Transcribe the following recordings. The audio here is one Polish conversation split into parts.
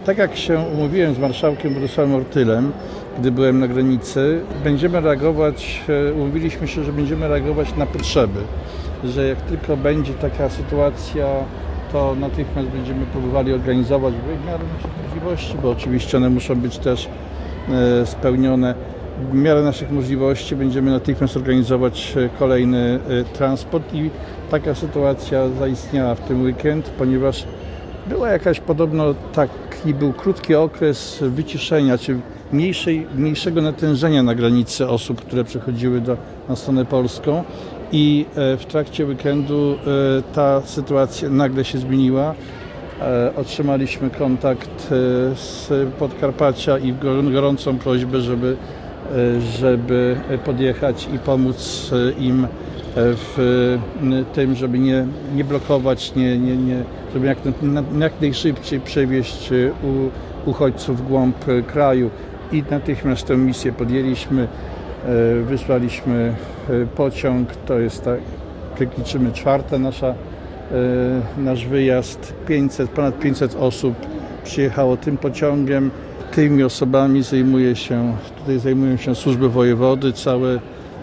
Tak jak się umówiłem z marszałkiem Bronisławem Ortylem, gdy byłem na granicy, umówiliśmy się, że będziemy reagować na potrzeby, że jak tylko będzie taka sytuacja, to natychmiast będziemy próbowali organizować w miarę naszych możliwości, bo oczywiście one muszą być też spełnione. W miarę naszych możliwości będziemy natychmiast organizować kolejny transport i taka sytuacja zaistniała w tym weekend, ponieważ była jakaś podobno taki był krótki okres wyciszenia, czy mniejszego natężenia na granicy osób, które przechodziły na stronę polską i w trakcie weekendu ta sytuacja nagle się zmieniła. Otrzymaliśmy kontakt z Podkarpacia i gorącą prośbę, żeby podjechać i pomóc im w tym, żeby nie blokować, żeby jak najszybciej przewieźć uchodźców w głąb kraju. I natychmiast tę misję podjęliśmy, wysłaliśmy pociąg, to jest jak liczymy czwarta nasz wyjazd, ponad 500 osób przyjechało tym pociągiem. Tymi osobami zajmują się służby wojewody, całe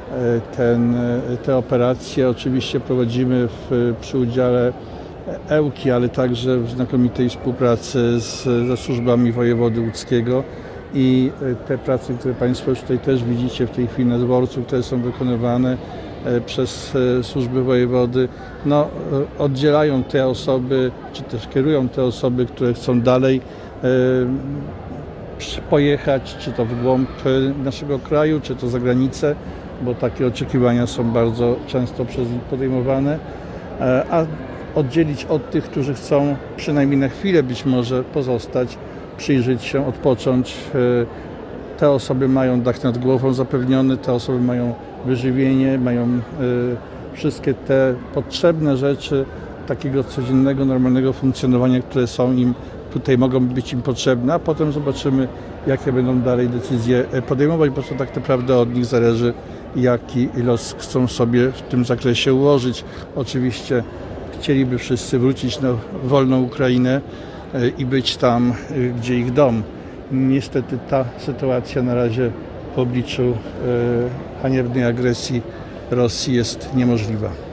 te operacje oczywiście prowadzimy przy udziale Ełki, ale także w znakomitej współpracy ze służbami wojewody łódzkiego i te prace, które Państwo już tutaj też widzicie w tej chwili na dworcu, które są wykonywane przez służby wojewody, oddzielają te osoby, czy też kierują te osoby, które chcą dalej pojechać, czy to w głąb naszego kraju, czy to za granicę, bo takie oczekiwania są bardzo często przez nich podejmowane, a oddzielić od tych, którzy chcą przynajmniej na chwilę być może pozostać, przyjrzeć się, odpocząć. Te osoby mają dach nad głową zapewniony, te osoby mają wyżywienie, mają wszystkie te potrzebne rzeczy takiego codziennego, normalnego funkcjonowania, które są im tutaj mogą być im potrzebne, a potem zobaczymy, jakie będą dalej decyzje podejmować, bo to tak naprawdę od nich zależy, jaki los chcą sobie w tym zakresie ułożyć. Oczywiście chcieliby wszyscy wrócić na wolną Ukrainę i być tam, gdzie ich dom. Niestety ta sytuacja na razie w obliczu haniebnej agresji Rosji jest niemożliwa.